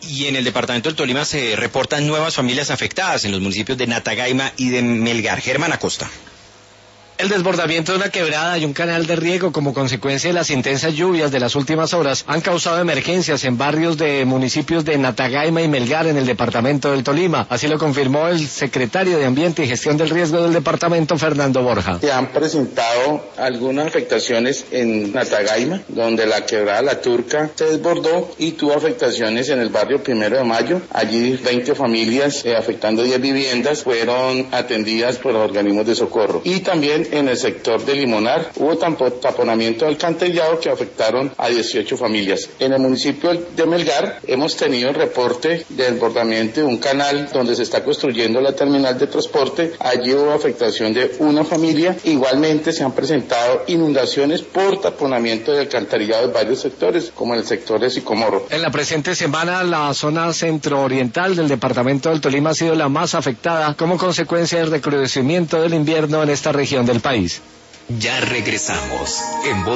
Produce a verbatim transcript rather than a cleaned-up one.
Y en el departamento del Tolima se reportan nuevas familias afectadas en los municipios de Natagaima y de Melgar. Germán Acosta. El desbordamiento de una quebrada y un canal de riego como consecuencia de las intensas lluvias de las últimas horas han causado emergencias en barrios de municipios de Natagaima y Melgar en el departamento del Tolima. Así lo confirmó el secretario de Ambiente y Gestión del Riesgo del departamento, Fernando Borja. Se han presentado algunas afectaciones en Natagaima, donde la quebrada La Turca se desbordó y tuvo afectaciones en el barrio Primero de Mayo. Allí veinte familias, eh, afectando diez viviendas, fueron atendidas por los organismos de socorro. Y también en el sector de Limonar hubo taponamiento de alcantarillado que afectaron a dieciocho familias. En el municipio de Melgar hemos tenido el reporte de desbordamiento de un canal donde se está construyendo la terminal de transporte. Allí hubo afectación de una familia. Igualmente se han presentado inundaciones por taponamiento de alcantarillado de varios sectores, como en el sector de Sicomoro. En la presente semana, la zona centro-oriental del departamento del Tolima ha sido la más afectada como consecuencia del recrudecimiento del invierno en esta región del país. Ya regresamos en